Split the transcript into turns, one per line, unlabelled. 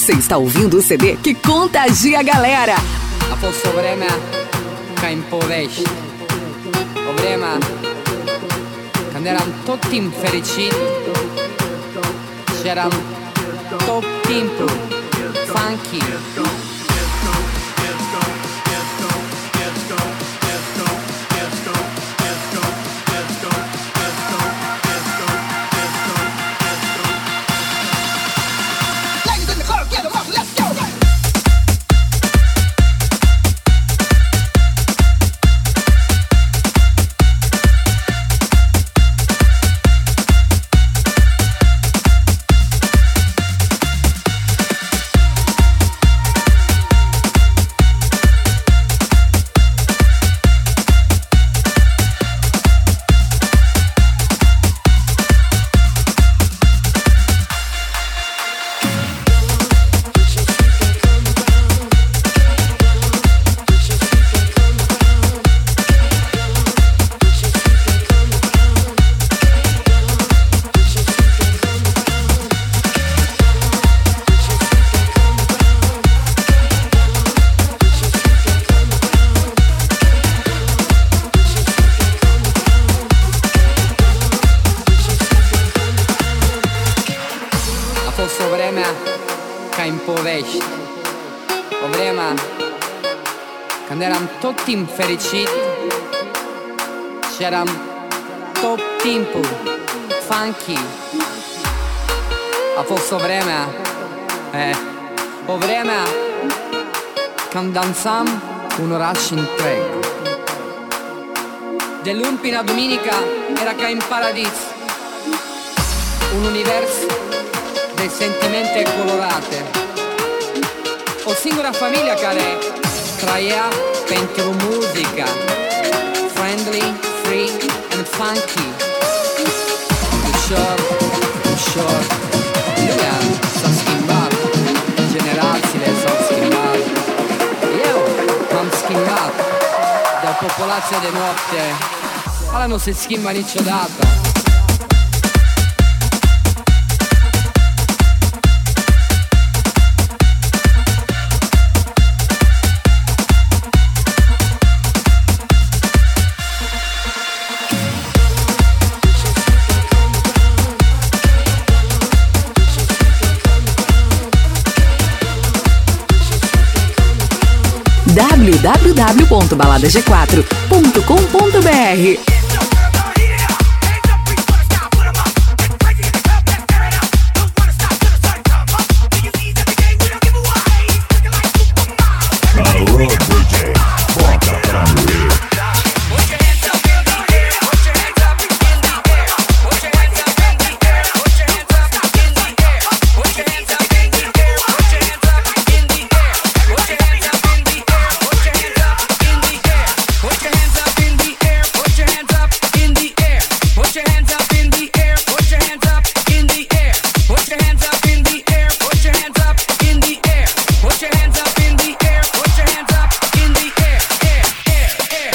Você está ouvindo o CD que contagia a galera.
A posto vreme ca im povești. O vreme când eram tot timp fericit și eram tot timpul funky. A fost o vreme ca în povești. O vreme când eram tot timp fericit și eram tot timpul funky. A fost o vreme, o vreme când dansam un oraș întreg. De luni până duminica era ca în paradis, un univers de sentimente colorate, o singura famiglia care trăia pentru muzica, friendly, free and funky. Ușor, ușor, lumea s-a schimbat, generațiile s-au schimbat. Eu m-am schimbat de o popolație de noapte, ala nu se schimba niciodată.
www.baladag4.com.br